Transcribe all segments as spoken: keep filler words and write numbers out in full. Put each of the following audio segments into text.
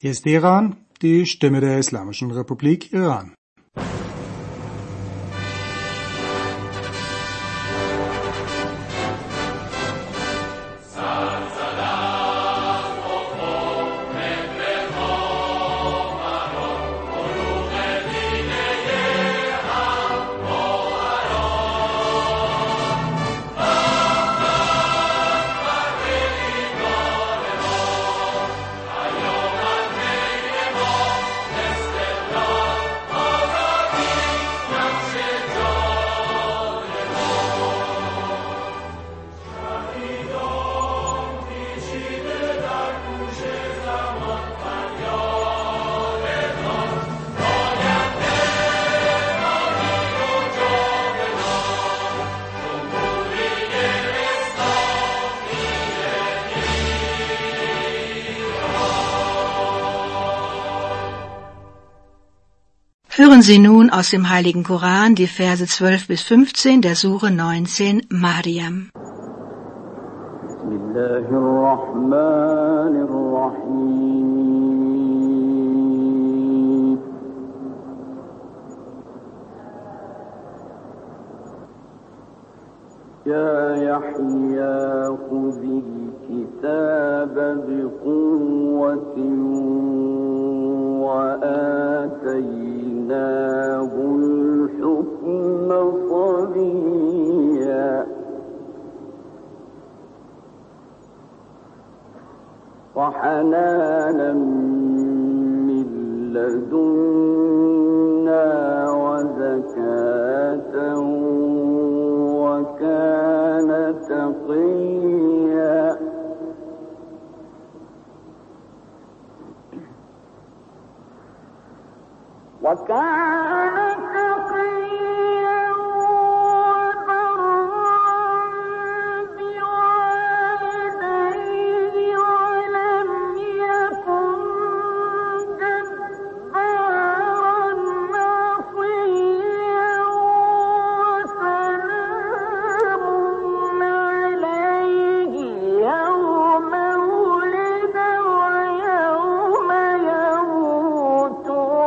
Hier ist Iran, die Stimme der Islamischen Republik Iran. Hören Sie nun aus dem Heiligen Koran die Verse zwölf bis fünfzehn der Sure neunzehn, Maryam. Bismillahirrahmanirrahim. Ya Yahya khudhil kitaba biquwwatin wa آتيناه الحكم صبيا وحنانا من لدنا وزكاة وكان تقيا وكان تقيا وبرا بوالديه ولم يكن جبارا عصيا وسلام عليه يوم ولد ويوم يموت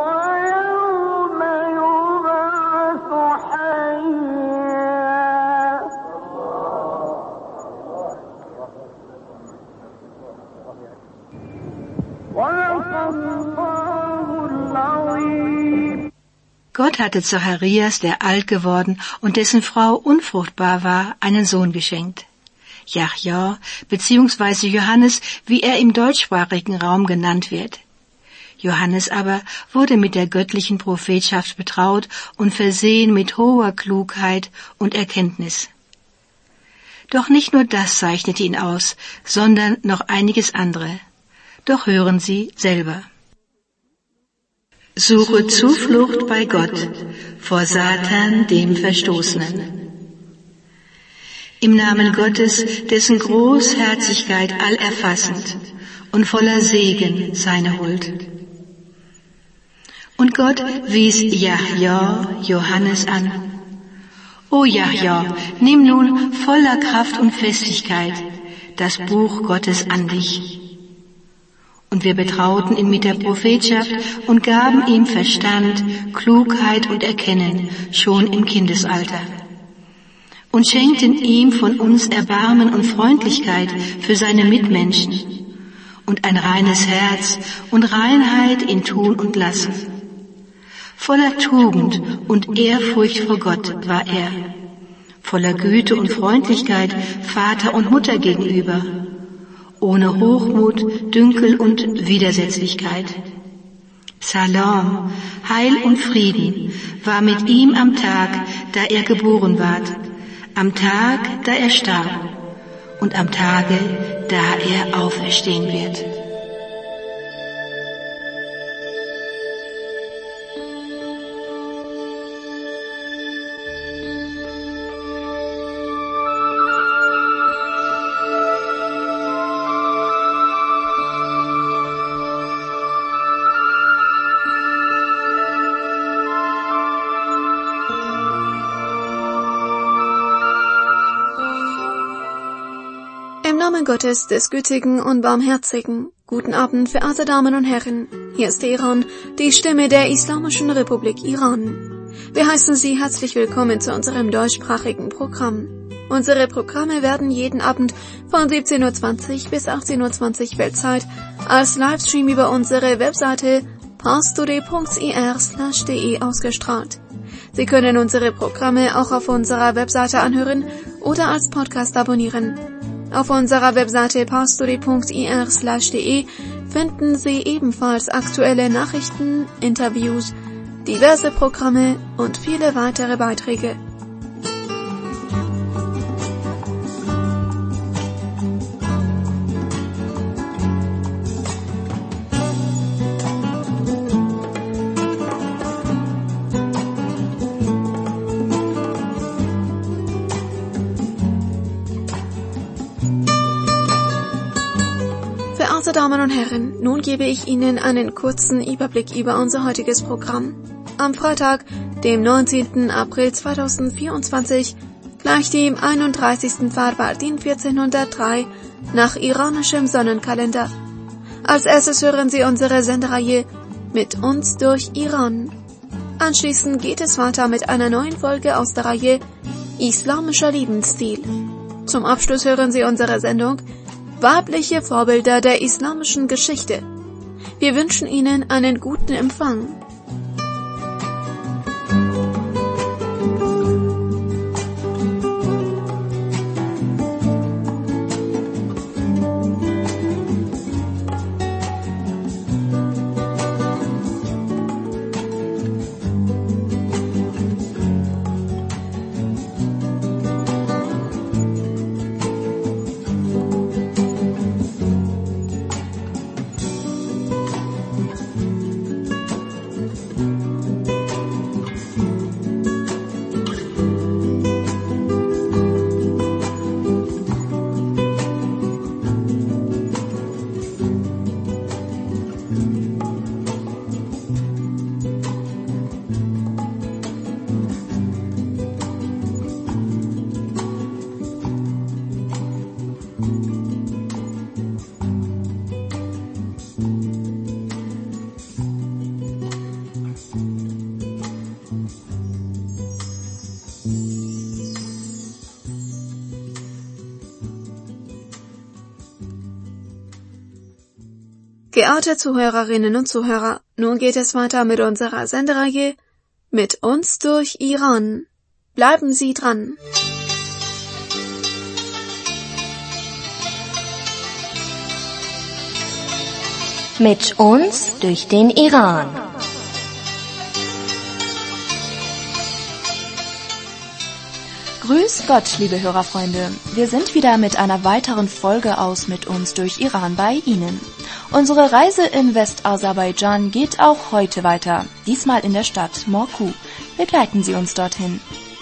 Gott hatte Zacharias, der alt geworden und dessen Frau unfruchtbar war, einen Sohn geschenkt. Jahja bzw. Johannes, wie er im deutschsprachigen Raum genannt wird. Johannes aber wurde mit der göttlichen Prophetschaft betraut und versehen mit hoher Klugheit und Erkenntnis. Doch nicht nur das zeichnete ihn aus, sondern noch einiges andere. Doch hören Sie selber. Suche Zuflucht bei Gott vor Satan, dem Verstoßenen. Im Namen Gottes, dessen Großherzigkeit allerfassend und voller Segen seine Huld. Und Gott wies Jahja, Johannes an. O Jahja, nimm nun voller Kraft und Festigkeit das Buch Gottes an dich. Und wir betrauten ihn mit der Prophetschaft und gaben ihm Verstand, Klugheit und Erkennen schon im Kindesalter. Und schenkten ihm von uns Erbarmen und Freundlichkeit für seine Mitmenschen und ein reines Herz und Reinheit in Tun und Lassen. Voller Tugend und Ehrfurcht vor Gott war er, voller Güte und Freundlichkeit Vater und Mutter gegenüber, ohne Hochmut, Dünkel und Widersetzlichkeit. Salam, Heil und Frieden war mit ihm am Tag, da er geboren ward, am Tag, da er starb und am Tage, da er auferstehen wird. Im Namen Gottes, des Gütigen und Barmherzigen, Guten Abend, verehrte Damen und Herren. Hier ist der Iran, die Stimme der Islamischen Republik Iran. Wir heißen Sie herzlich willkommen zu unserem deutschsprachigen Programm. Unsere Programme werden jeden Abend von siebzehn Uhr zwanzig bis achtzehn Uhr zwanzig Weltzeit als Livestream über unsere Webseite parstoday punkt ir slash de ausgestrahlt. Sie können unsere Programme auch auf unserer Webseite anhören oder als Podcast abonnieren. Auf unserer Webseite parstoday punkt ir slash de finden Sie ebenfalls aktuelle Nachrichten, Interviews, diverse Programme und viele weitere Beiträge. Verehrte Damen und Herren, nun gebe ich Ihnen einen kurzen Überblick über unser heutiges Programm. Am Freitag, dem neunzehnten April zweitausendvierundzwanzig, gleich dem einunddreißigsten Farbardin vierzehnhundertdrei nach iranischem Sonnenkalender. Als erstes hören Sie unsere Sendereihe Mit uns durch Iran. Anschließend geht es weiter mit einer neuen Folge aus der Reihe Islamischer Lebensstil. Zum Abschluss hören Sie unsere Sendung Weibliche Vorbilder der islamischen Geschichte. Wir wünschen Ihnen einen guten Empfang. Geehrte Zuhörerinnen und Zuhörer, nun geht es weiter mit unserer Sendereihe Mit uns durch Iran. Bleiben Sie dran. Mit uns durch den Iran. Grüß Gott, liebe Hörerfreunde. Wir sind wieder mit einer weiteren Folge aus Mit uns durch Iran bei Ihnen. Unsere Reise in Westaserbaidschan geht auch heute weiter, diesmal in der Stadt Morku. Begleiten Sie uns dorthin.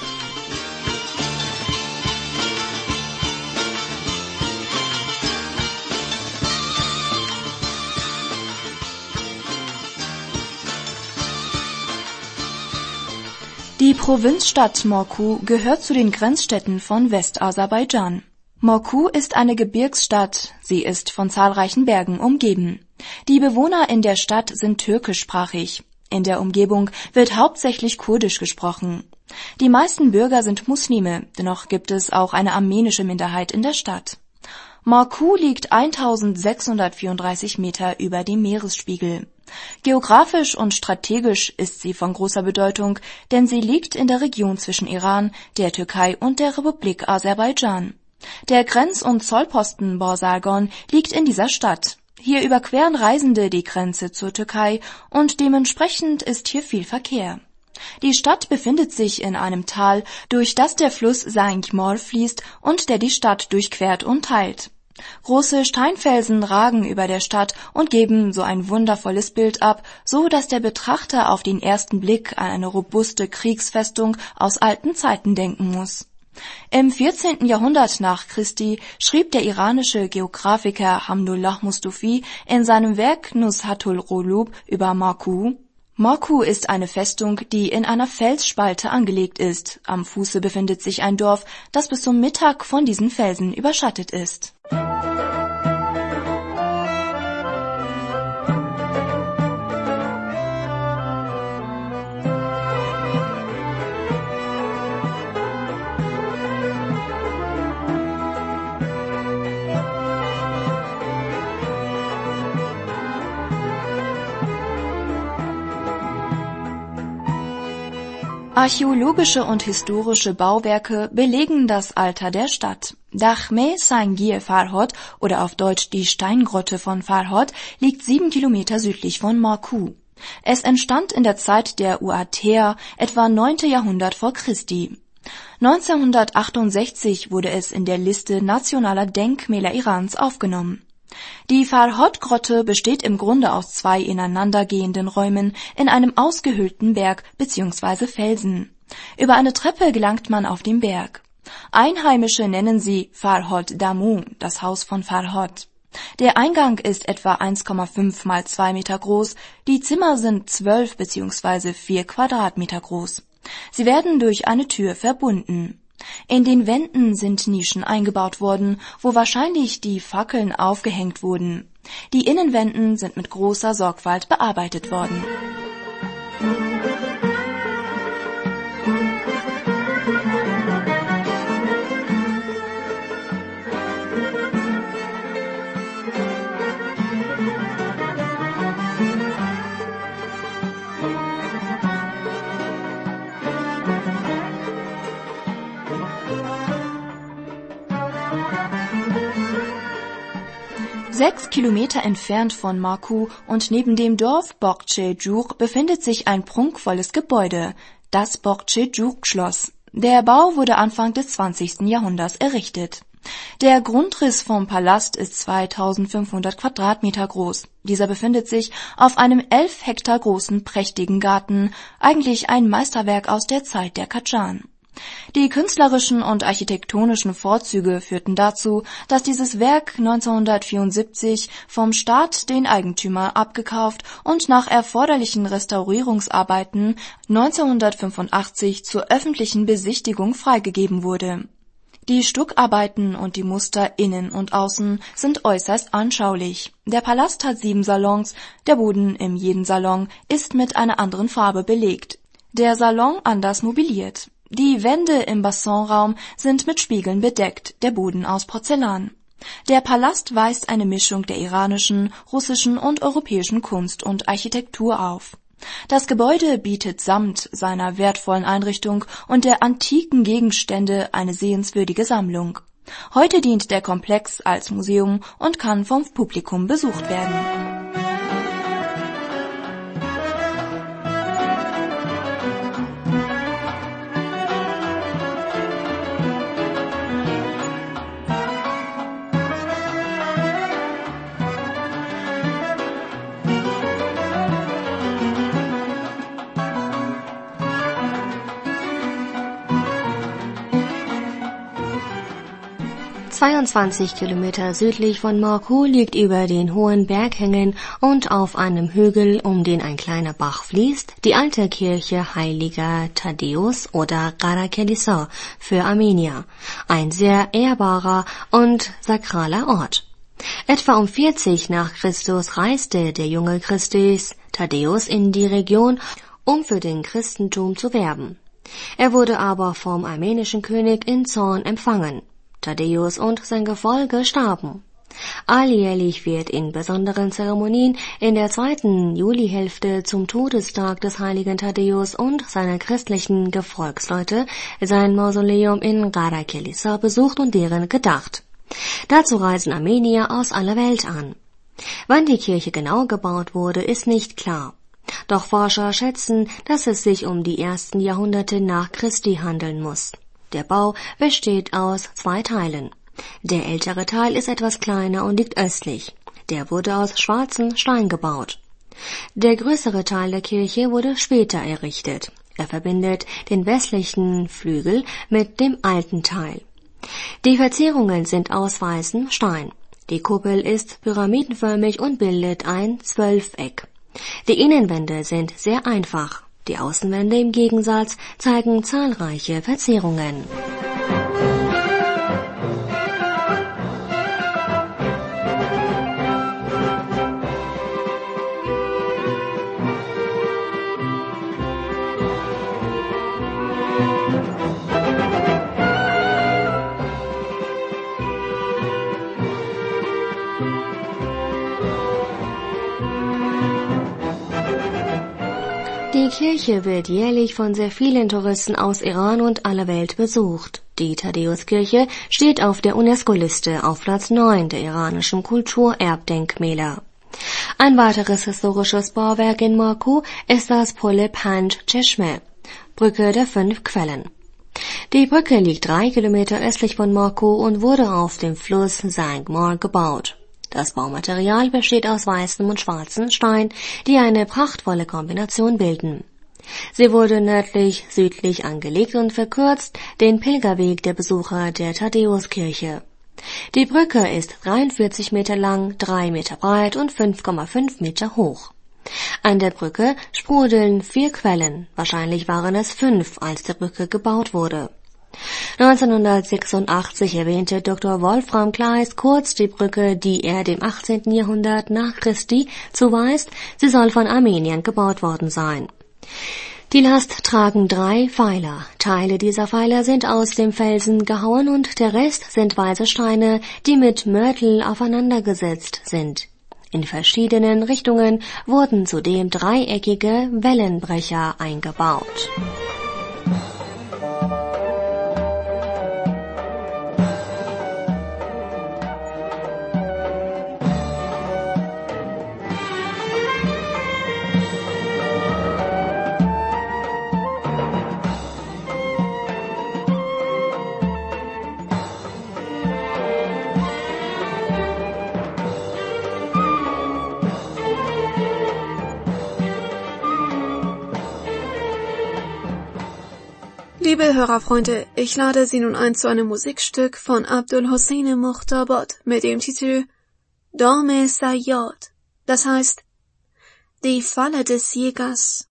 Die Provinzstadt Morku gehört zu den Grenzstädten von Westaserbaidschan. Morku ist eine Gebirgsstadt, sie ist von zahlreichen Bergen umgeben. Die Bewohner in der Stadt sind türkischsprachig. In der Umgebung wird hauptsächlich Kurdisch gesprochen. Die meisten Bürger sind Muslime, dennoch gibt es auch eine armenische Minderheit in der Stadt. Morku liegt eintausendsechshundertvierunddreißig Meter über dem Meeresspiegel. Geografisch und strategisch ist sie von großer Bedeutung, denn sie liegt in der Region zwischen Iran, der Türkei und der Republik Aserbaidschan. Der Grenz- und Zollposten Borsalgon liegt in dieser Stadt. Hier überqueren Reisende die Grenze zur Türkei und dementsprechend ist hier viel Verkehr. Die Stadt befindet sich in einem Tal, durch das der Fluss Sangmor fließt und der die Stadt durchquert und teilt. Große Steinfelsen ragen über der Stadt und geben so ein wundervolles Bild ab, so dass der Betrachter auf den ersten Blick an eine robuste Kriegsfestung aus alten Zeiten denken muss. Im vierzehnten Jahrhundert nach Christi schrieb der iranische Geographiker Hamdullah Mustafi in seinem Werk Nuzhatul Qulub über Morku: Morku ist eine Festung, die in einer Felsspalte angelegt ist. Am Fuße befindet sich ein Dorf, das bis zum Mittag von diesen Felsen überschattet ist. Archäologische und historische Bauwerke belegen das Alter der Stadt. Dachme Sangir Farhod oder auf Deutsch die Steingrotte von Farhod liegt sieben Kilometer südlich von Marku. Es entstand in der Zeit der Uatea, etwa neunte Jahrhundert vor Christi. neunzehnhundertachtundsechzig wurde es in der Liste nationaler Denkmäler Irans aufgenommen. Die Farhod-Grotte besteht im Grunde aus zwei ineinandergehenden Räumen in einem ausgehöhlten Berg bzw. Felsen. Über eine Treppe gelangt man auf den Berg. Einheimische nennen sie Farhod Damu, das Haus von Farhod. Der Eingang ist etwa eins Komma fünf mal zwei Meter groß, die Zimmer sind zwölf bzw. vier Quadratmeter groß. Sie werden durch eine Tür verbunden. In den Wänden sind Nischen eingebaut worden, wo wahrscheinlich die Fackeln aufgehängt wurden. Die Innenwände sind mit großer Sorgfalt bearbeitet worden. Sechs Kilometer entfernt von Marku und neben dem Dorf Bokçe-Cuk befindet sich ein prunkvolles Gebäude, das Bokçe-Cuk-Schloss. Der Bau wurde Anfang des zwanzigsten Jahrhunderts errichtet. Der Grundriss vom Palast ist zweitausendfünfhundert Quadratmeter groß. Dieser befindet sich auf einem elf Hektar großen prächtigen Garten, eigentlich ein Meisterwerk aus der Zeit der Kadschan. Die künstlerischen und architektonischen Vorzüge führten dazu, dass dieses Werk neunzehnhundertvierundsiebzig vom Staat den Eigentümer abgekauft und nach erforderlichen Restaurierungsarbeiten neunzehnhundertfünfundachtzig zur öffentlichen Besichtigung freigegeben wurde. Die Stuckarbeiten und die Muster innen und außen sind äußerst anschaulich. Der Palast hat sieben Salons, der Boden in jedem Salon ist mit einer anderen Farbe belegt, der Salon anders mobiliert. Die Wände im Bassinraum sind mit Spiegeln bedeckt, der Boden aus Porzellan. Der Palast weist eine Mischung der iranischen, russischen und europäischen Kunst und Architektur auf. Das Gebäude bietet samt seiner wertvollen Einrichtung und der antiken Gegenstände eine sehenswürdige Sammlung. Heute dient der Komplex als Museum und kann vom Publikum besucht werden. zweiundzwanzig Kilometer südlich von Marku liegt über den hohen Berghängen und auf einem Hügel, um den ein kleiner Bach fließt, die alte Kirche Heiliger Thaddäus oder Qara-Keliso für Armenier, ein sehr ehrbarer und sakraler Ort. Etwa um vierzig nach Christus reiste der junge Christus Thaddäus in die Region, um für den Christentum zu werben. Er wurde aber vom armenischen König in Zorn empfangen. Thaddäus und sein Gefolge starben. Alljährlich wird in besonderen Zeremonien in der zweiten Julihälfte zum Todestag des heiligen Thaddäus und seiner christlichen Gefolgsleute sein Mausoleum in Qara-Keliso besucht und deren gedacht. Dazu reisen Armenier aus aller Welt an. Wann die Kirche genau gebaut wurde, ist nicht klar. Doch Forscher schätzen, dass es sich um die ersten Jahrhunderte nach Christi handeln muss. Der Bau besteht aus zwei Teilen. Der ältere Teil ist etwas kleiner und liegt östlich. Der wurde aus schwarzem Stein gebaut. Der größere Teil der Kirche wurde später errichtet. Er verbindet den westlichen Flügel mit dem alten Teil. Die Verzierungen sind aus weißem Stein. Die Kuppel ist pyramidenförmig und bildet ein Zwölfeck. Die Innenwände sind sehr einfach. Die Außenwände im Gegensatz zeigen zahlreiche Verzierungen. Die Kirche wird jährlich von sehr vielen Touristen aus Iran und aller Welt besucht. Die Thaddäuskirche steht auf der UNESCO-Liste auf Platz neun der iranischen Kulturerbdenkmäler. Ein weiteres historisches Bauwerk in Morku ist das Pul-e Panj Cheshme, Brücke der fünf Quellen. Die Brücke liegt drei Kilometer östlich von Morku und wurde auf dem Fluss Sangmar gebaut. Das Baumaterial besteht aus weißem und schwarzem Stein, die eine prachtvolle Kombination bilden. Sie wurde nördlich-südlich angelegt und verkürzt den Pilgerweg der Besucher der Thaddäuskirche. Die Brücke ist dreiundvierzig Meter lang, drei Meter breit und fünf Komma fünf Meter hoch. An der Brücke sprudeln vier Quellen, wahrscheinlich waren es fünf, als die Brücke gebaut wurde. neunzehnhundertsechsundachtzig erwähnte Doktor Wolfram Kleist kurz die Brücke, die er dem achtzehnten Jahrhundert nach Christi zuweist, sie soll von Armeniern gebaut worden sein. Die Last tragen drei Pfeiler. Teile dieser Pfeiler sind aus dem Felsen gehauen und der Rest sind weiße Steine, die mit Mörtel aufeinandergesetzt sind. In verschiedenen Richtungen wurden zudem dreieckige Wellenbrecher eingebaut. Liebe Hörerfreunde, ich lade Sie nun ein zu einem Musikstück von Abdul Hossein Mukhtabad mit dem Titel Dam Sayyad, das heißt Die Falle des Jägers.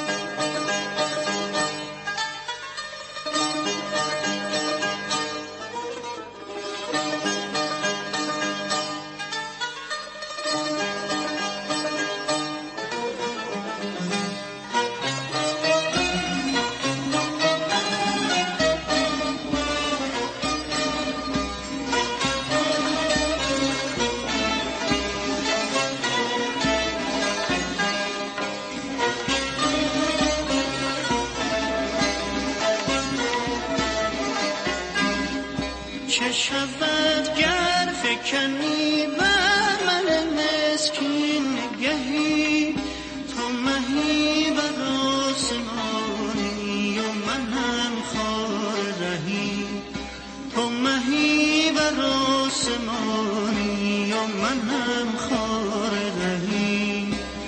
چه شود گر فکنی بر من مسکین گهی تو مهی بر آسمانی و منم خار رهی تو مهی بر آسمانی و منم خار رهی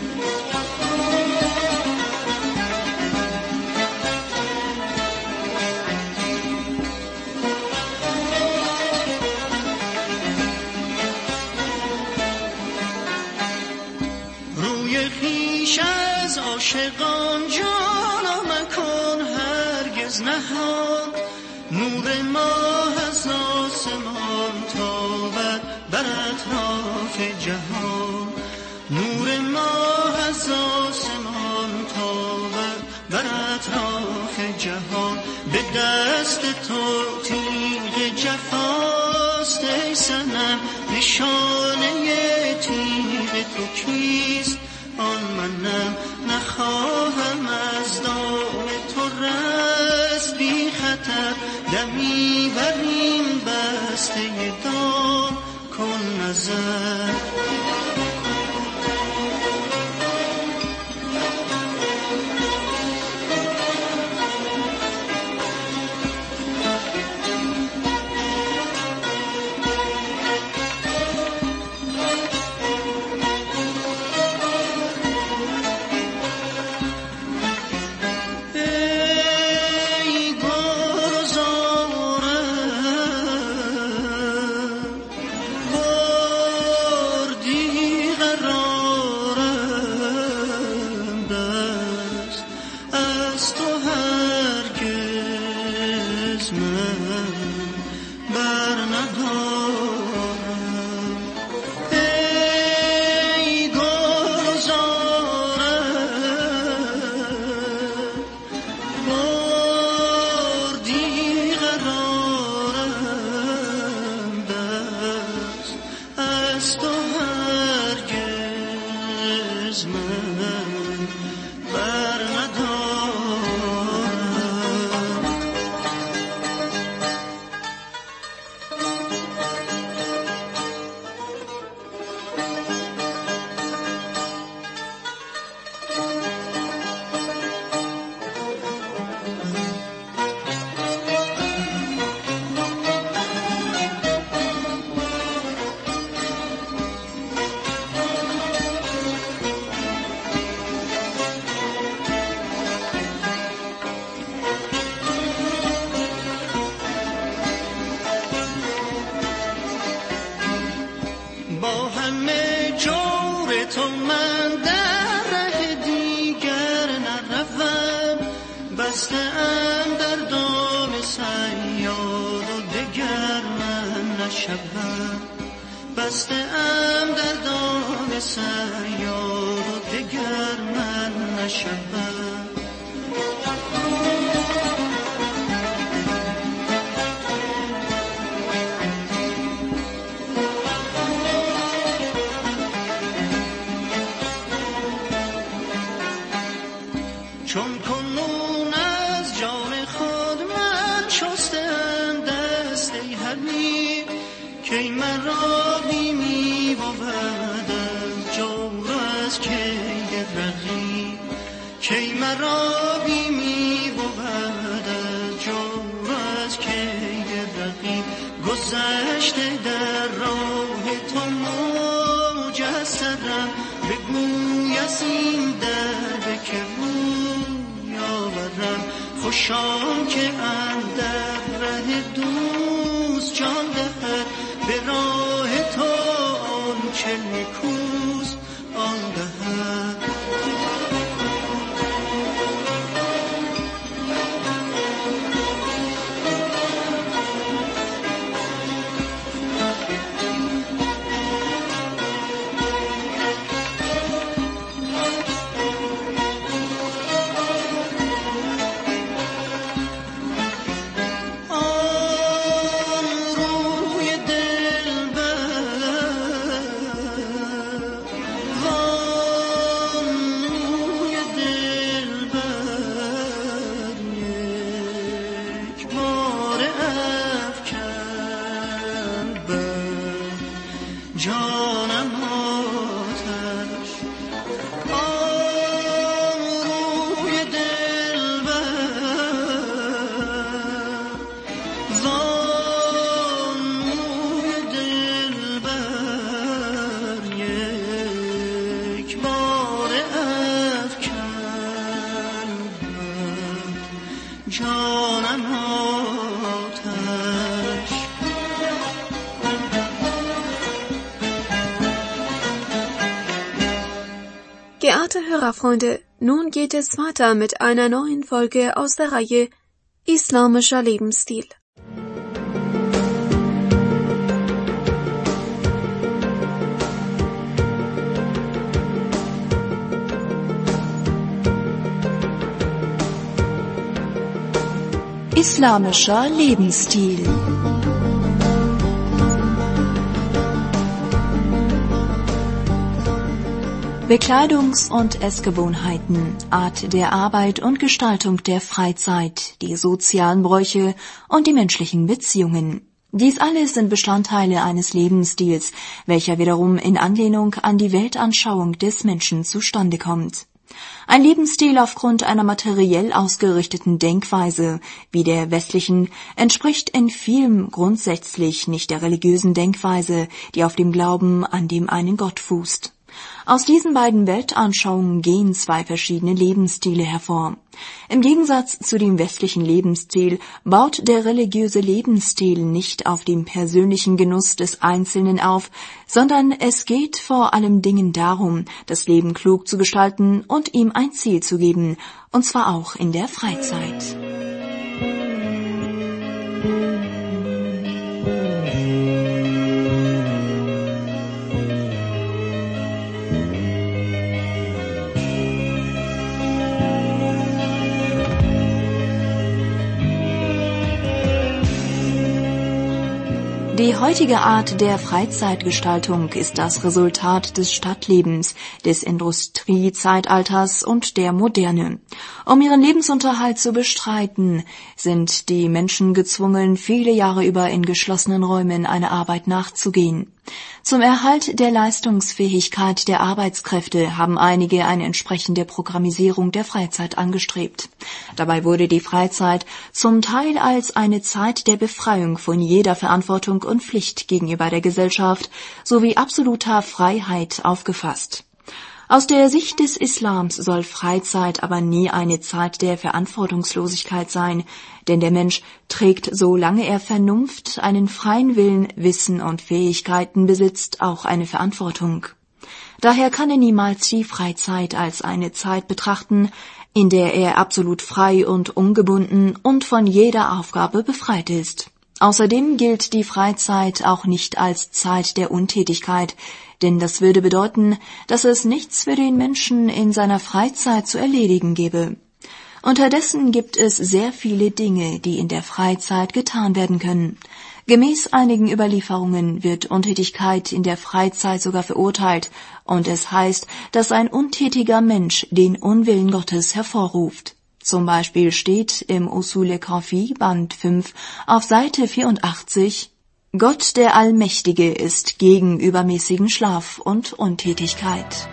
عاشقان جانا مکن هرگز نهان نور ماه از آسمان تابد بر اطراف جهان نور ماه از آسمان تابد بر اطراف جهان به دست تو تیغ جفاست ای صنم نشانه تیغ تو کیست آن منم نخواهم از دام تو رست بی خطر دمی بر این بسته دام کن نظر من بر بسته ام در دام صیاد و دگر من نشوم بسته ام در دام صیاد و دگر من نشوم چون کنون از جان خود من شستم دست ای حبیب که مرا بیمی بود از جور از کید رقیب که مرا بیمی بود از جور از کید رقیب گذشته در راه تو مجسدم بگوی از این درد که خوشان که اندر ره دوست جان دهد به راه تو آن چه نکوست آن دهد جانم آتش آن روی دلبر وان روی دلبر یک بار افکن جانم آتش Geehrte Hörerfreunde, nun geht es weiter mit einer neuen Folge aus der Reihe Islamischer Lebensstil. Islamischer Lebensstil. Bekleidungs- und Essgewohnheiten, Art der Arbeit und Gestaltung der Freizeit, die sozialen Bräuche und die menschlichen Beziehungen. Dies alles sind Bestandteile eines Lebensstils, welcher wiederum in Anlehnung an die Weltanschauung des Menschen zustande kommt. Ein Lebensstil aufgrund einer materiell ausgerichteten Denkweise wie der westlichen entspricht in vielem grundsätzlich nicht der religiösen Denkweise, die auf dem Glauben an dem einen Gott fußt. Aus diesen beiden Weltanschauungen gehen zwei verschiedene Lebensstile hervor. Im Gegensatz zu dem westlichen Lebensstil baut der religiöse Lebensstil nicht auf dem persönlichen Genuss des Einzelnen auf, sondern es geht vor allem Dingen darum, das Leben klug zu gestalten und ihm ein Ziel zu geben, und zwar auch in der Freizeit. Die heutige Art der Freizeitgestaltung ist das Resultat des Stadtlebens, des Industriezeitalters und der Moderne. Um ihren Lebensunterhalt zu bestreiten, sind die Menschen gezwungen, viele Jahre über in geschlossenen Räumen einer Arbeit nachzugehen. Zum Erhalt der Leistungsfähigkeit der Arbeitskräfte haben einige eine entsprechende Programmisierung der Freizeit angestrebt. Dabei wurde die Freizeit zum Teil als eine Zeit der Befreiung von jeder Verantwortung und Pflicht gegenüber der Gesellschaft sowie absoluter Freiheit aufgefasst. Aus der Sicht des Islams soll Freizeit aber nie eine Zeit der Verantwortungslosigkeit sein, denn der Mensch trägt, solange er Vernunft, einen freien Willen, Wissen und Fähigkeiten besitzt, auch eine Verantwortung. Daher kann er niemals die Freizeit als eine Zeit betrachten, in der er absolut frei und ungebunden und von jeder Aufgabe befreit ist. Außerdem gilt die Freizeit auch nicht als Zeit der Untätigkeit, denn das würde bedeuten, dass es nichts für den Menschen in seiner Freizeit zu erledigen gäbe. Unterdessen gibt es sehr viele Dinge, die in der Freizeit getan werden können. Gemäß einigen Überlieferungen wird Untätigkeit in der Freizeit sogar verurteilt, und es heißt, dass ein untätiger Mensch den Unwillen Gottes hervorruft. Zum Beispiel steht im Usul Kafi, Band fünf, auf Seite vierundachtzig, Gott der Allmächtige ist gegen übermäßigen Schlaf und Untätigkeit.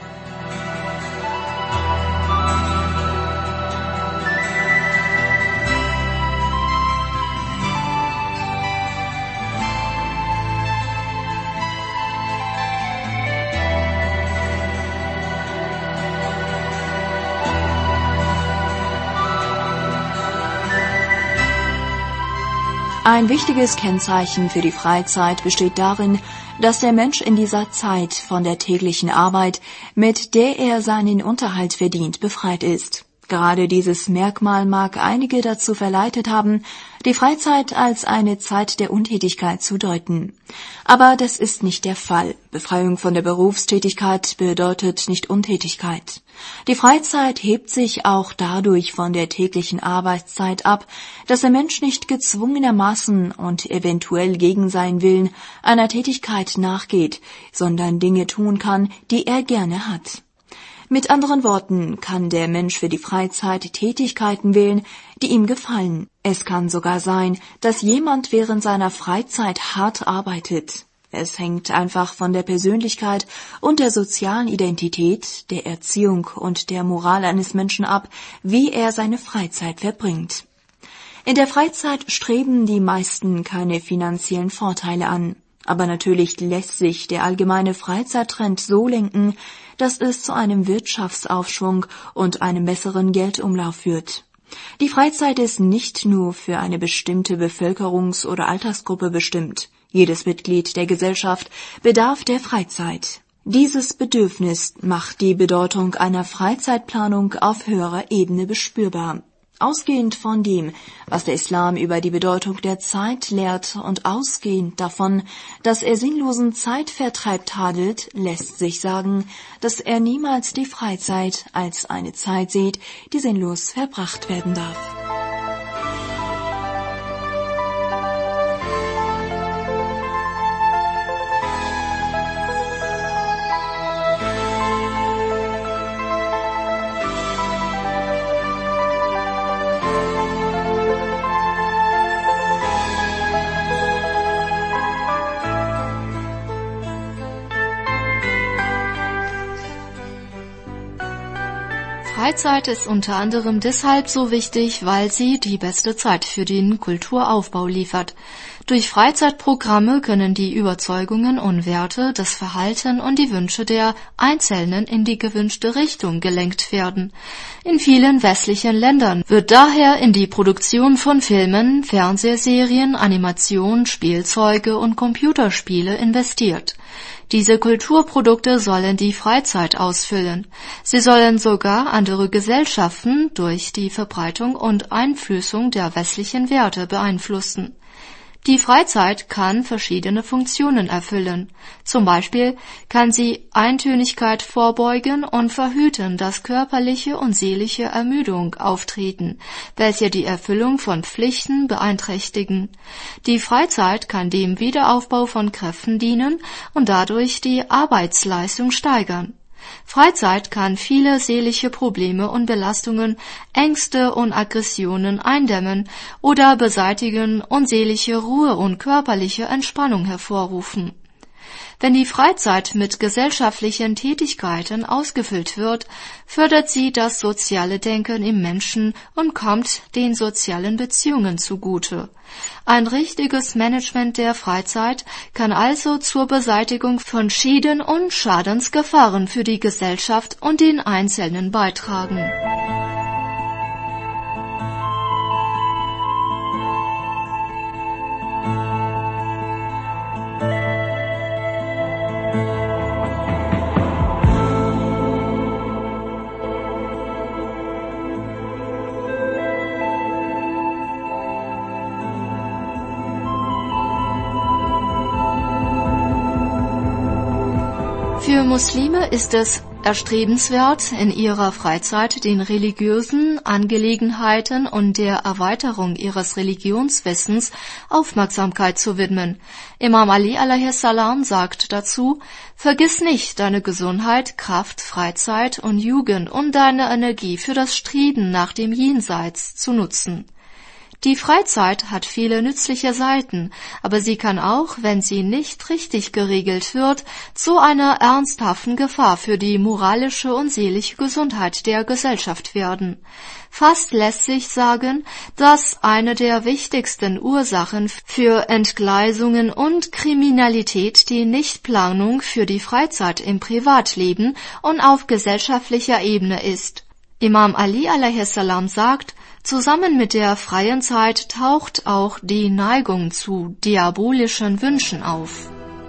Ein wichtiges Kennzeichen für die Freizeit besteht darin, dass der Mensch in dieser Zeit von der täglichen Arbeit, mit der er seinen Unterhalt verdient, befreit ist. Gerade dieses Merkmal mag einige dazu verleitet haben, die Freizeit als eine Zeit der Untätigkeit zu deuten. Aber das ist nicht der Fall. Befreiung von der Berufstätigkeit bedeutet nicht Untätigkeit. Die Freizeit hebt sich auch dadurch von der täglichen Arbeitszeit ab, dass der Mensch nicht gezwungenermaßen und eventuell gegen seinen Willen einer Tätigkeit nachgeht, sondern Dinge tun kann, die er gerne hat. Mit anderen Worten kann der Mensch für die Freizeit Tätigkeiten wählen, die ihm gefallen. Es kann sogar sein, dass jemand während seiner Freizeit hart arbeitet. Es hängt einfach von der Persönlichkeit und der sozialen Identität, der Erziehung und der Moral eines Menschen ab, wie er seine Freizeit verbringt. In der Freizeit streben die meisten keine finanziellen Vorteile an. Aber natürlich lässt sich der allgemeine Freizeittrend so lenken, dass es zu einem Wirtschaftsaufschwung und einem besseren Geldumlauf führt. Die Freizeit ist nicht nur für eine bestimmte Bevölkerungs- oder Altersgruppe bestimmt. Jedes Mitglied der Gesellschaft bedarf der Freizeit. Dieses Bedürfnis macht die Bedeutung einer Freizeitplanung auf höherer Ebene bespürbar. Ausgehend von dem, was der Islam über die Bedeutung der Zeit lehrt und ausgehend davon, dass er sinnlosen Zeitvertreib tadelt, lässt sich sagen, dass er niemals die Freizeit als eine Zeit sieht, die sinnlos verbracht werden darf. Freizeit ist unter anderem deshalb so wichtig, weil sie die beste Zeit für den Kulturaufbau liefert. Durch Freizeitprogramme können die Überzeugungen und Werte, das Verhalten und die Wünsche der Einzelnen in die gewünschte Richtung gelenkt werden. In vielen westlichen Ländern wird daher in die Produktion von Filmen, Fernsehserien, Animation, Spielzeuge und Computerspiele investiert. Diese Kulturprodukte sollen die Freizeit ausfüllen. Sie sollen sogar andere Gesellschaften durch die Verbreitung und Einflüssung der westlichen Werte beeinflussen. Die Freizeit kann verschiedene Funktionen erfüllen. Zum Beispiel kann sie Eintönigkeit vorbeugen und verhüten, dass körperliche und seelische Ermüdung auftreten, welche die Erfüllung von Pflichten beeinträchtigen. Die Freizeit kann dem Wiederaufbau von Kräften dienen und dadurch die Arbeitsleistung steigern. Freizeit kann viele seelische Probleme und Belastungen, Ängste und Aggressionen eindämmen oder beseitigen und seelische Ruhe und körperliche Entspannung hervorrufen. Wenn die Freizeit mit gesellschaftlichen Tätigkeiten ausgefüllt wird, fördert sie das soziale Denken im Menschen und kommt den sozialen Beziehungen zugute. Ein richtiges Management der Freizeit kann also zur Beseitigung von Schäden und Schadensgefahren für die Gesellschaft und den Einzelnen beitragen. Für Muslime ist es erstrebenswert, in ihrer Freizeit den religiösen Angelegenheiten und der Erweiterung ihres Religionswissens Aufmerksamkeit zu widmen. Imam Ali alaihi salam sagt dazu: Vergiss nicht, deine Gesundheit, Kraft, Freizeit und Jugend und deine Energie für das Streben nach dem Jenseits zu nutzen. Die Freizeit hat viele nützliche Seiten, aber sie kann auch, wenn sie nicht richtig geregelt wird, zu einer ernsthaften Gefahr für die moralische und seelische Gesundheit der Gesellschaft werden. Fast lässt sich sagen, dass eine der wichtigsten Ursachen für Entgleisungen und Kriminalität die Nichtplanung für die Freizeit im Privatleben und auf gesellschaftlicher Ebene ist. Imam Ali alaihi salam sagt: Zusammen mit der freien Zeit taucht auch die Neigung zu diabolischen Wünschen auf.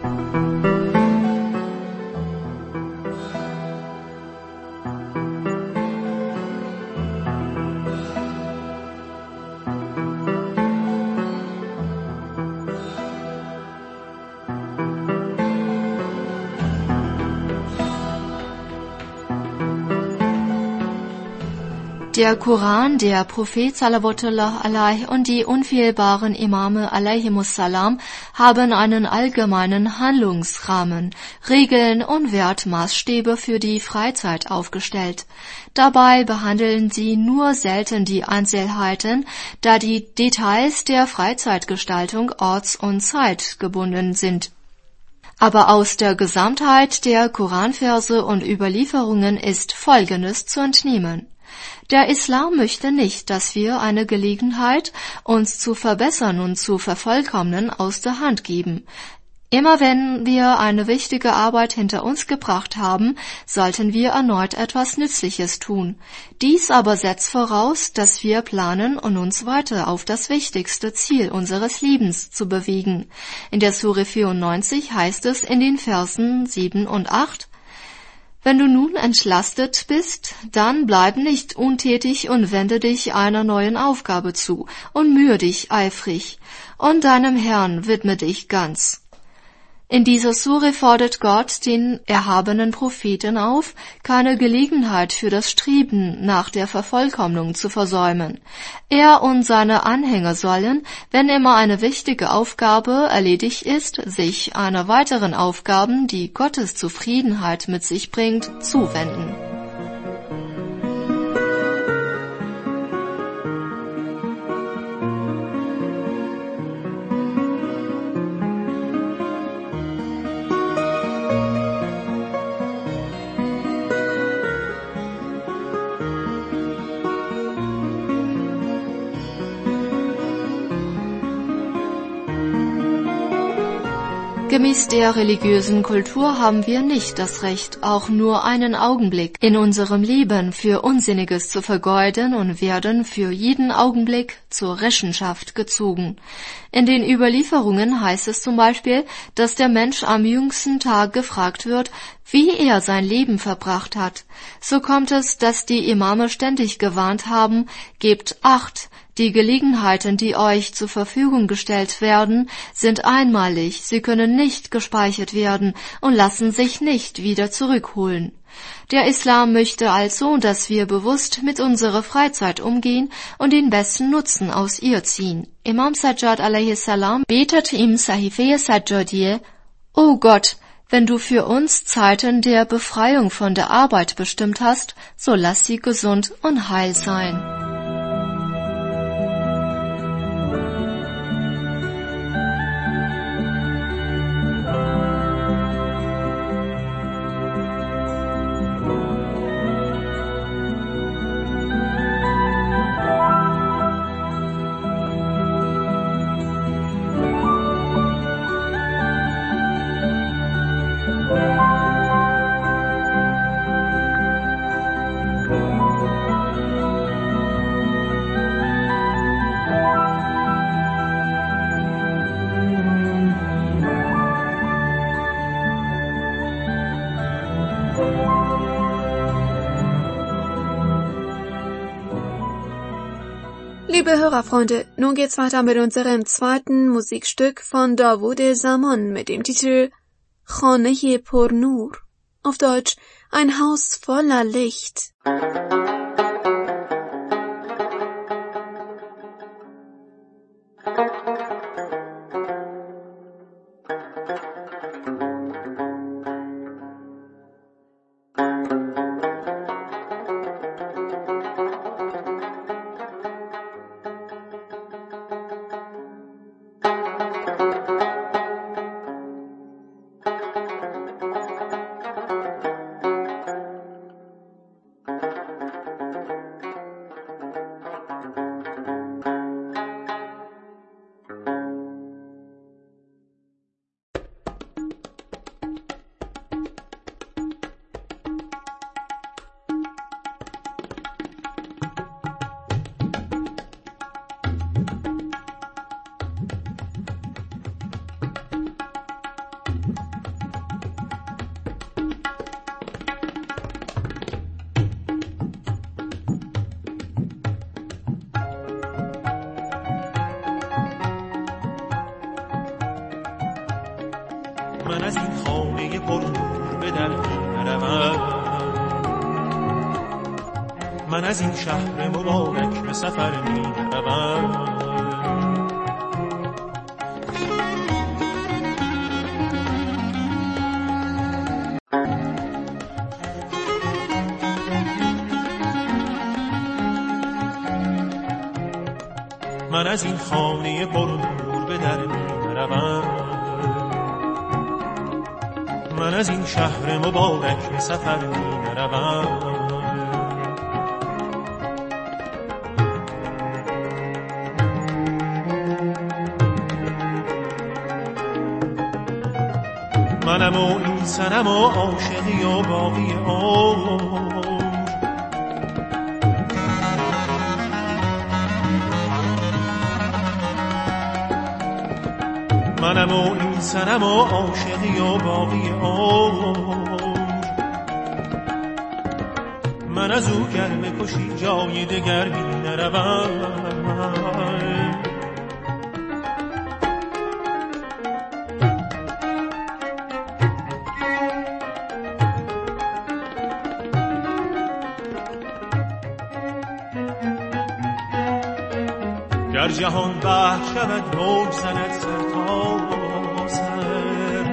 Der Koran, der Prophet sallallahu alaihi und die unfehlbaren Imame alaihimus salam haben einen allgemeinen Handlungsrahmen, Regeln und Wertmaßstäbe für die Freizeit aufgestellt. Dabei behandeln sie nur selten die Einzelheiten, da die Details der Freizeitgestaltung orts- und zeitgebunden sind. Aber aus der Gesamtheit der Koranverse und Überlieferungen ist Folgendes zu entnehmen: Der Islam möchte nicht, dass wir eine Gelegenheit, uns zu verbessern und zu vervollkommnen, aus der Hand geben. Immer wenn wir eine wichtige Arbeit hinter uns gebracht haben, sollten wir erneut etwas Nützliches tun. Dies aber setzt voraus, dass wir planen und uns weiter auf das wichtigste Ziel unseres Lebens zu bewegen. In der Sure vierundneunzig heißt es in den Versen sieben und acht: Wenn du nun entlastet bist, dann bleib nicht untätig und wende dich einer neuen Aufgabe zu und mühe dich eifrig, und deinem Herrn widme dich ganz. In dieser Sure fordert Gott den erhabenen Propheten auf, keine Gelegenheit für das Streben nach der Vervollkommnung zu versäumen. Er und seine Anhänger sollen, wenn immer eine wichtige Aufgabe erledigt ist, sich einer weiteren Aufgabe, die Gottes Zufriedenheit mit sich bringt, zuwenden. Gemäß der religiösen Kultur haben wir nicht das Recht, auch nur einen Augenblick in unserem Leben für Unsinniges zu vergeuden und werden für jeden Augenblick zur Rechenschaft gezogen. In den Überlieferungen heißt es zum Beispiel, dass der Mensch am jüngsten Tag gefragt wird, wie er sein Leben verbracht hat. So kommt es, dass die Imame ständig gewarnt haben: Gebt Acht! Die Gelegenheiten, die euch zur Verfügung gestellt werden, sind einmalig, sie können nicht gespeichert werden und lassen sich nicht wieder zurückholen. Der Islam möchte also, dass wir bewusst mit unserer Freizeit umgehen und den besten Nutzen aus ihr ziehen. Imam Sajjad alaihi salam betete im Sahife Sajjadiyeh: O Gott, wenn du für uns Zeiten der Befreiung von der Arbeit bestimmt hast, so lass sie gesund und heil sein. Liebe Hörerfreunde, nun geht's weiter mit unserem zweiten Musikstück von Davud Zaman mit dem Titel Khane-e Por Nur. Auf Deutsch, ein Haus voller Licht. من از این خانه پرنور به در نروم، من از این شهر مبارک به سفر می روم. من از این خانه پرنور به در می روم، من از این شهر مبارک به سفر می روم. منم و این سنم و عاشقی و باقی عمر، منم و این سنم و عاشقی و باقی عمر. من از او گر بکشی جای دگر می نروم. گر جهان بحر شود موج زند سر تا سر،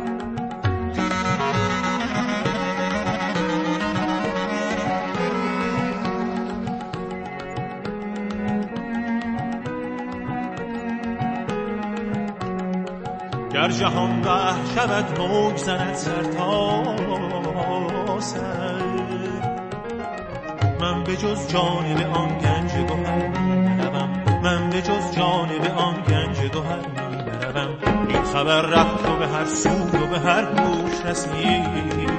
گر جهان بحر شود موج زند سر تا سر، من به جز جانب آن گنج گهر نروم، من به جز جانب آن گنج گهر می نروم. این خبر رفت و به هر سوی و به هر گوش رسید،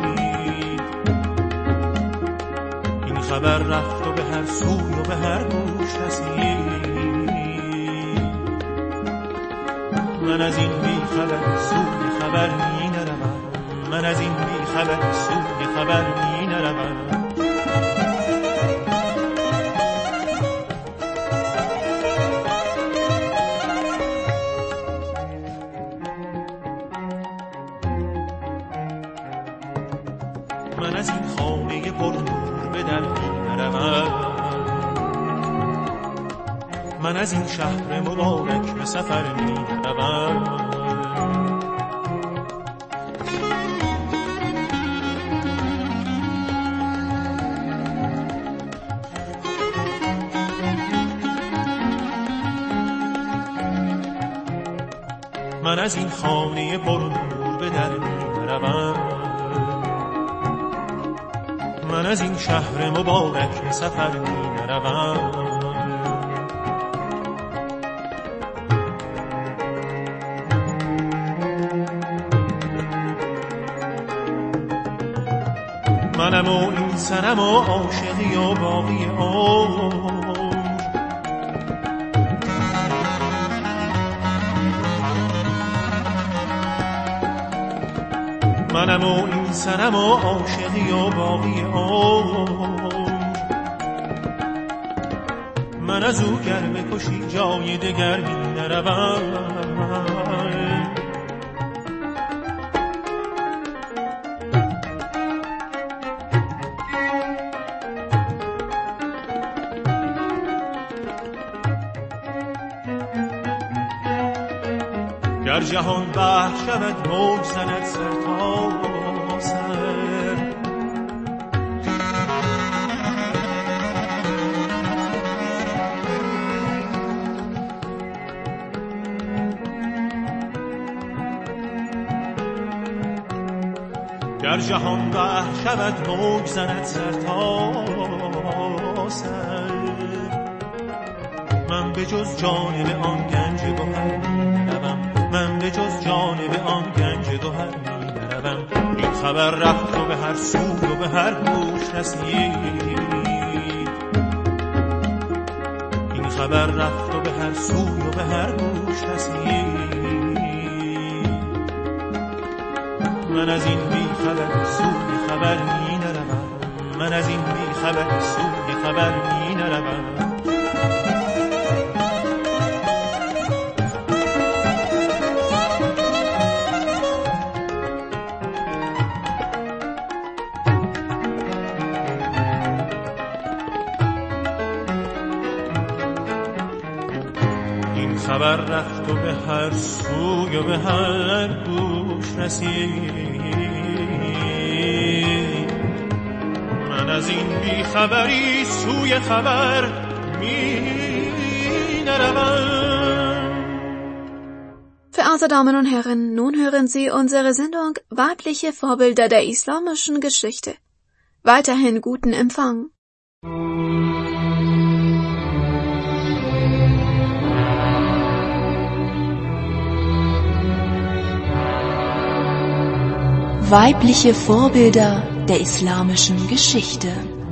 این خبر رفت و به هر سوی و به هر گوش رسید. من از این بی خبر سوی خبر می نروم، من از این بی خبر سوی خبر می نروم. من از این خانه پرنور به در نروم، من از این شهر مبارک به سفر می روم. من از این خانه پرنور به در می روم، من از این شهر مبارک به سفر می نروم. منم و این سنم و عاشقی و باقی عمر، منم و این سنم و عاشقی و باقی عمر. من از او گر بکشی جای دگر می نروم. گر جهان بحر شود موج زند سر تا سر. گر جهان بحر شود موج زند سر تا سر، من به جز جانب آن گنج گوهر نروم، من به جز جانب آن گنج گوهر می نروم. این خبر رفت و به هر سو و به هر گوش رسید، این خبر رفت و به هر سو و به هر گوش رسید. من از این بی خبر سوی خبر می نروم، من از این بی خبر سوی خبر می نروم. این خبر رفت و به هر سوی و به هر گوش رسید. من از این بی خبری سوی خبر می نروم. Verehrte Damen und Herren, nun hören Sie unsere Sendung Weibliche Vorbilder der islamischen Geschichte. Weiterhin guten Empfang. Weibliche Vorbilder der islamischen Geschichte.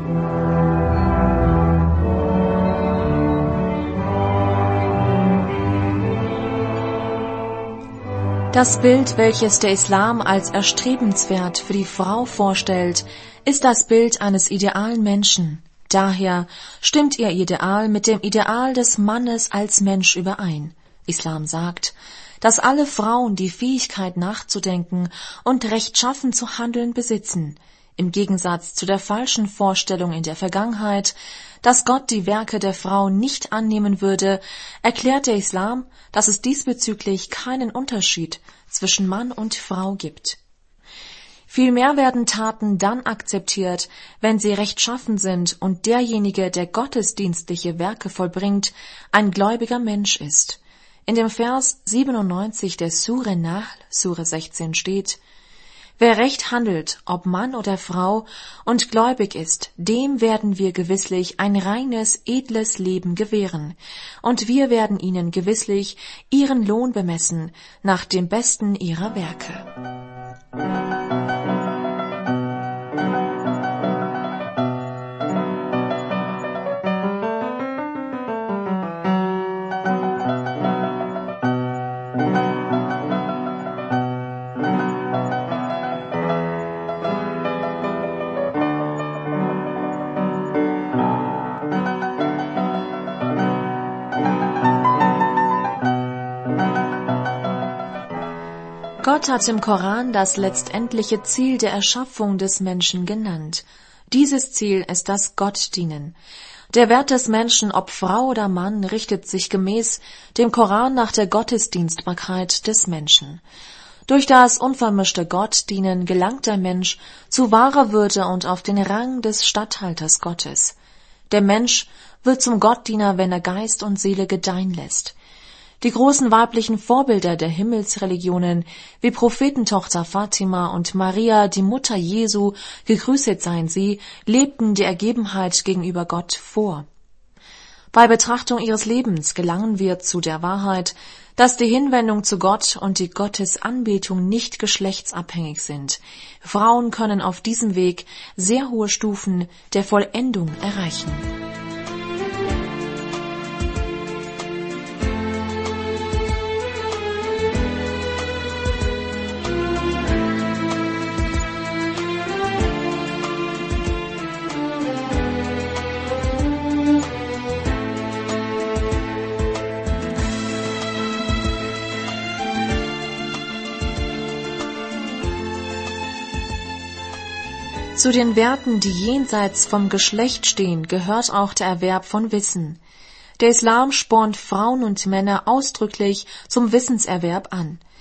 Das Bild, welches der Islam als erstrebenswert für die Frau vorstellt, ist das Bild eines idealen Menschen. Daher stimmt ihr Ideal mit dem Ideal des Mannes als Mensch überein. Islam sagt, dass alle Frauen die Fähigkeit nachzudenken und rechtschaffen zu handeln besitzen, im Gegensatz zu der falschen Vorstellung in der Vergangenheit, dass Gott die Werke der Frau nicht annehmen würde, erklärt der Islam, dass es diesbezüglich keinen Unterschied zwischen Mann und Frau gibt. Vielmehr werden Taten dann akzeptiert, wenn sie rechtschaffen sind und derjenige, der gottesdienstliche Werke vollbringt, ein gläubiger Mensch ist. In dem Vers siebenundneunzig der Sure Nahl, Sure sechzehn steht: Wer recht handelt, ob Mann oder Frau, und gläubig ist, dem werden wir gewisslich ein reines, edles Leben gewähren, und wir werden ihnen gewisslich ihren Lohn bemessen nach dem Besten ihrer Werke. Gott hat im Koran das letztendliche Ziel der Erschaffung des Menschen genannt. Dieses Ziel ist das Gottdienen. Der Wert des Menschen, ob Frau oder Mann, richtet sich gemäß dem Koran nach der Gottesdienstbarkeit des Menschen. Durch das unvermischte Gottdienen gelangt der Mensch zu wahrer Würde und auf den Rang des Statthalters Gottes. Der Mensch wird zum Gottdiener, wenn er Geist und Seele gedeihen lässt. Die großen weiblichen Vorbilder der Himmelsreligionen, wie Prophetentochter Fatima und Maria, die Mutter Jesu, gegrüßet seien sie, lebten die Ergebenheit gegenüber Gott vor. Bei Betrachtung ihres Lebens gelangen wir zu der Wahrheit, dass die Hinwendung zu Gott und die Gottesanbetung nicht geschlechtsabhängig sind. Frauen können auf diesem Weg sehr hohe Stufen der Vollendung erreichen. Zu den Werten, die jenseits vom Geschlecht stehen, gehört auch der Erwerb von Wissen. Der Islam spornt Frauen und Männer ausdrücklich zum Wissenserwerb an.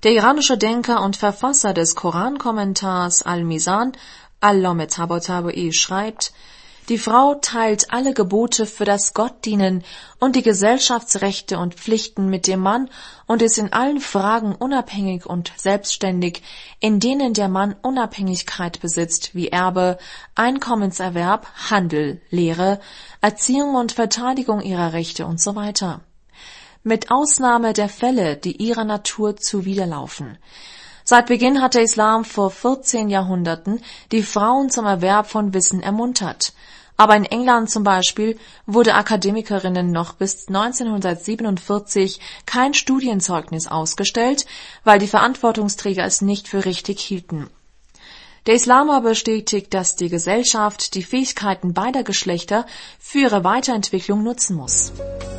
Der iranische Denker und Verfasser des Korankommentars Al-Mizan, Allame Tabatabai, schreibt: Die Frau teilt alle Gebote für das Gottdienen und die Gesellschaftsrechte und Pflichten mit dem Mann und ist in allen Fragen unabhängig und selbstständig, in denen der Mann Unabhängigkeit besitzt, wie Erbe, Einkommenserwerb, Handel, Lehre, Erziehung und Verteidigung ihrer Rechte und so weiter. Mit Ausnahme der Fälle, die ihrer Natur zuwiderlaufen. Seit Beginn hat der Islam vor vierzehn Jahrhunderten die Frauen zum Erwerb von Wissen ermuntert. Aber in England zum Beispiel wurde Akademikerinnen noch bis neunzehnhundertsiebenundvierzig kein Studienzeugnis ausgestellt, weil die Verantwortungsträger es nicht für richtig hielten. Der Islam aber bestätigt, dass die Gesellschaft die Fähigkeiten beider Geschlechter für ihre Weiterentwicklung nutzen muss.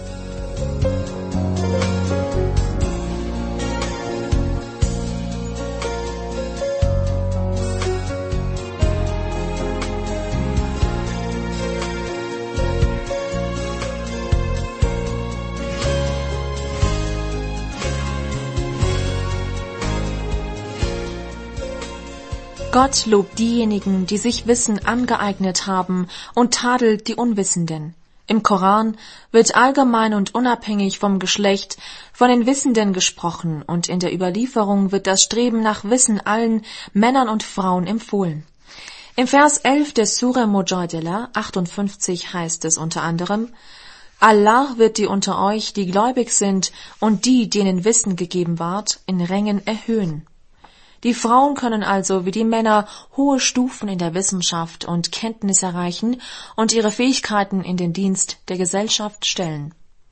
Gott lobt diejenigen, die sich Wissen angeeignet haben, und tadelt die Unwissenden. Im Koran wird allgemein und unabhängig vom Geschlecht von den Wissenden gesprochen, und in der Überlieferung wird das Streben nach Wissen allen Männern und Frauen empfohlen. Im Vers elf der Sure Mujadila achtundfünfzig heißt es unter anderem: Allah wird die unter euch, die gläubig sind, und die, denen Wissen gegeben ward, in Rängen erhöhen. Die Frauen können also wie die Männer hohe Stufen in der Wissenschaft und Kenntnis erreichen und ihre Fähigkeiten in den Dienst der Gesellschaft stellen.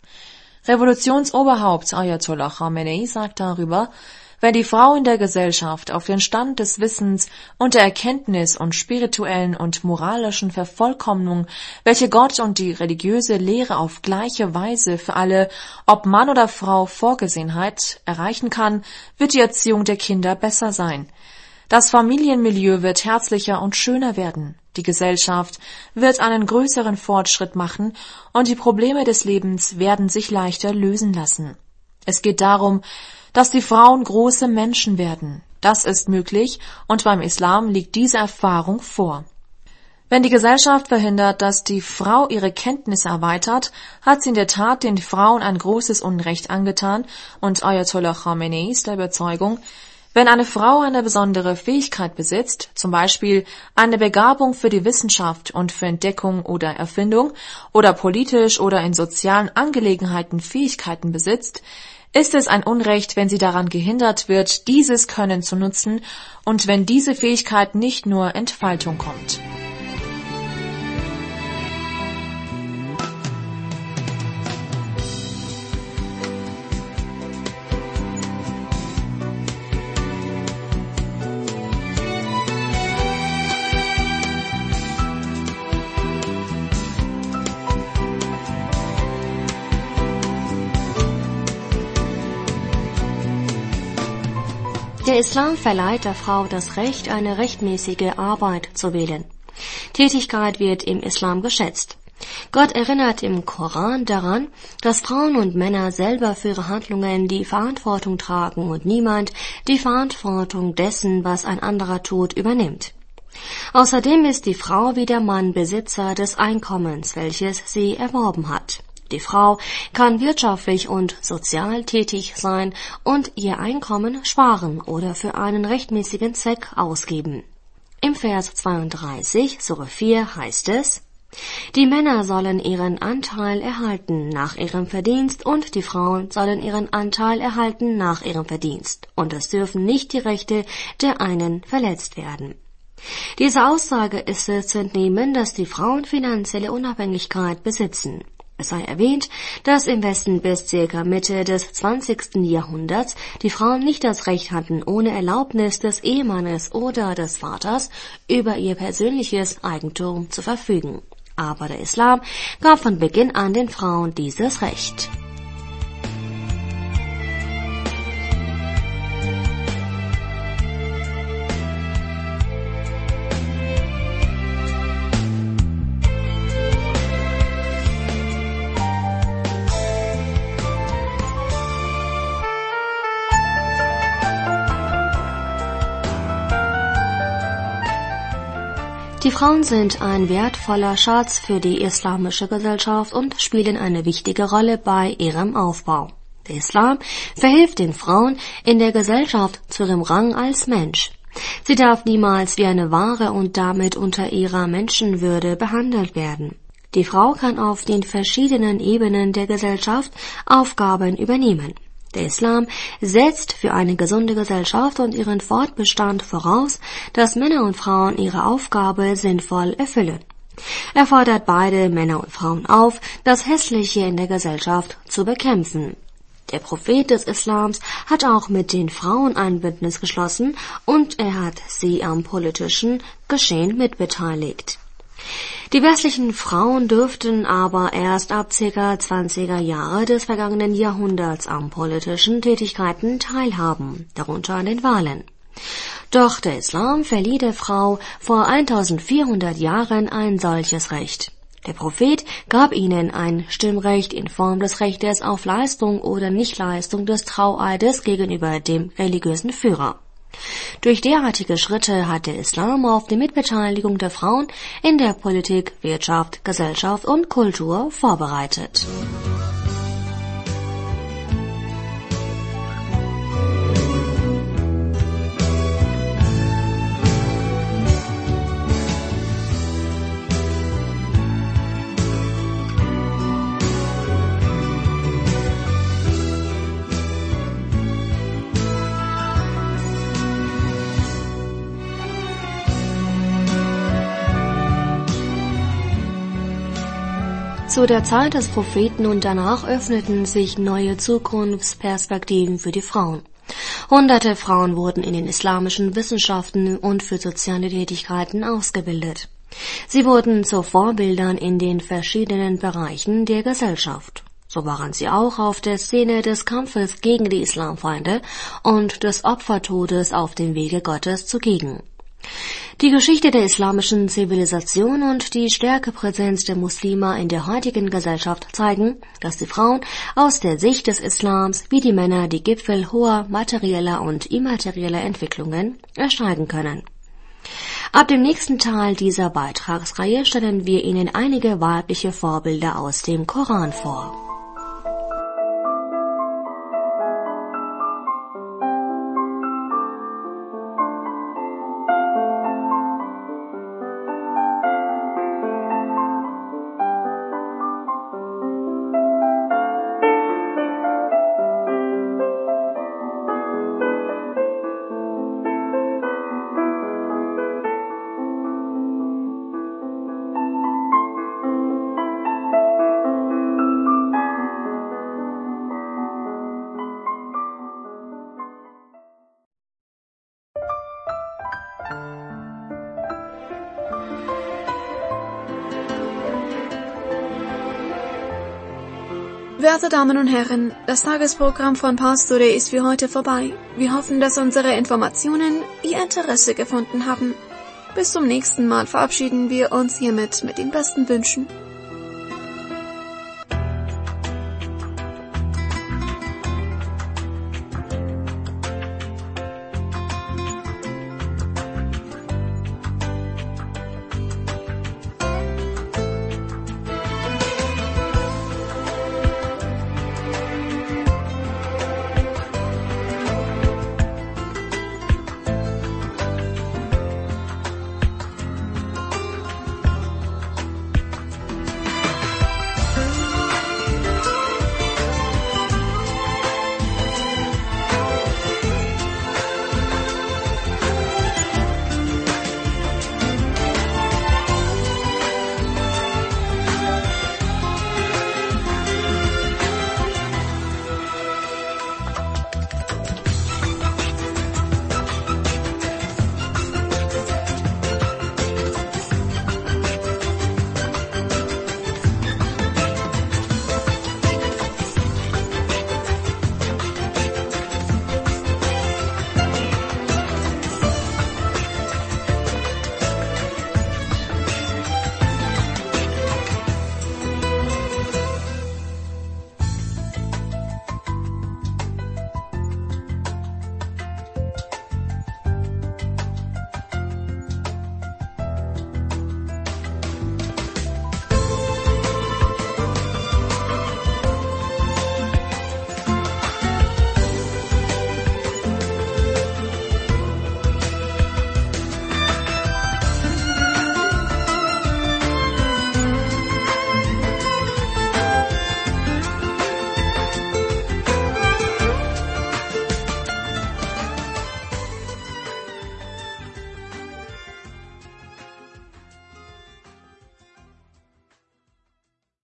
Revolutionsoberhaupt Ayatollah Khamenei sagt darüber: Wenn die Frau in der Gesellschaft auf den Stand des Wissens und der Erkenntnis und spirituellen und moralischen Vervollkommnung, welche Gott und die religiöse Lehre auf gleiche Weise für alle, ob Mann oder Frau, vorgesehen hat, erreichen kann, wird die Erziehung der Kinder besser sein. Das Familienmilieu wird herzlicher und schöner werden. Die Gesellschaft wird einen größeren Fortschritt machen und die Probleme des Lebens werden sich leichter lösen lassen. Es geht darum, dass die Frauen große Menschen werden. Das ist möglich und beim Islam liegt diese Erfahrung vor. Wenn die Gesellschaft verhindert, dass die Frau ihre Kenntnisse erweitert, hat sie in der Tat den Frauen ein großes Unrecht angetan und Ayatollah Khamenei ist der Überzeugung, wenn eine Frau eine besondere Fähigkeit besitzt, zum Beispiel eine Begabung für die Wissenschaft und für Entdeckung oder Erfindung oder politisch oder in sozialen Angelegenheiten Fähigkeiten besitzt, ist es ein Unrecht, wenn sie daran gehindert wird, dieses Können zu nutzen und wenn diese Fähigkeit nicht nur Entfaltung kommt. Der Islam verleiht der Frau das Recht, eine rechtmäßige Arbeit zu wählen. Tätigkeit wird im Islam geschätzt. Gott erinnert im Koran daran, dass Frauen und Männer selber für ihre Handlungen die Verantwortung tragen und niemand die Verantwortung dessen, was ein anderer tut, übernimmt. Außerdem ist die Frau wie der Mann Besitzer des Einkommens, welches sie erworben hat. Die Frau kann wirtschaftlich und sozial tätig sein und ihr Einkommen sparen oder für einen rechtmäßigen Zweck ausgeben. Im Vers zweiunddreißig, Sure vier, heißt es: Die Männer sollen ihren Anteil erhalten nach ihrem Verdienst und die Frauen sollen ihren Anteil erhalten nach ihrem Verdienst, und es dürfen nicht die Rechte der einen verletzt werden. Dieser Aussage ist es zu entnehmen, dass die Frauen finanzielle Unabhängigkeit besitzen. Es sei erwähnt, dass im Westen bis circa Mitte des zwanzigsten Jahrhunderts die Frauen nicht das Recht hatten, ohne Erlaubnis des Ehemannes oder des Vaters über ihr persönliches Eigentum zu verfügen. Aber der Islam gab von Beginn an den Frauen dieses Recht. Die Frauen sind ein wertvoller Schatz für die islamische Gesellschaft und spielen eine wichtige Rolle bei ihrem Aufbau. Der Islam verhilft den Frauen in der Gesellschaft zu ihrem Rang als Mensch. Sie darf niemals wie eine Ware und damit unter ihrer Menschenwürde behandelt werden. Die Frau kann auf den verschiedenen Ebenen der Gesellschaft Aufgaben übernehmen. Der Islam setzt für eine gesunde Gesellschaft und ihren Fortbestand voraus, dass Männer und Frauen ihre Aufgabe sinnvoll erfüllen. Er fordert beide Männer und Frauen auf, das Hässliche in der Gesellschaft zu bekämpfen. Der Prophet des Islams hat auch mit den Frauen ein Bündnis geschlossen und er hat sie am politischen Geschehen mitbeteiligt. Die westlichen Frauen dürften aber erst ab ca. zwanziger Jahre des vergangenen Jahrhunderts an politischen Tätigkeiten teilhaben, darunter an den Wahlen. Doch der Islam verlieh der Frau vor eintausendvierhundert Jahren ein solches Recht. Der Prophet gab ihnen ein Stimmrecht in Form des Rechtes auf Leistung oder Nichtleistung des Traueides gegenüber dem religiösen Führer. Durch derartige Schritte hat der Islam auf die Mitbeteiligung der Frauen in der Politik, Wirtschaft, Gesellschaft und Kultur vorbereitet. Zu der Zeit des Propheten und danach öffneten sich neue Zukunftsperspektiven für die Frauen. Hunderte Frauen wurden in den islamischen Wissenschaften und für soziale Tätigkeiten ausgebildet. Sie wurden zu Vorbildern in den verschiedenen Bereichen der Gesellschaft. So waren sie auch auf der Szene des Kampfes gegen die Islamfeinde und des Opfertodes auf dem Wege Gottes zugegen. Die Geschichte der islamischen Zivilisation und die starke Präsenz der Muslime in der heutigen Gesellschaft zeigen, dass die Frauen aus der Sicht des Islams wie die Männer die Gipfel hoher materieller und immaterieller Entwicklungen ersteigen können. Ab dem nächsten Teil dieser Beitragsreihe stellen wir Ihnen einige weibliche Vorbilder aus dem Koran vor. Werte Damen und Herren, das Tagesprogramm von Pastore ist für heute vorbei. Wir hoffen, dass unsere Informationen Ihr Interesse gefunden haben. Bis zum nächsten Mal verabschieden wir uns hiermit mit den besten Wünschen.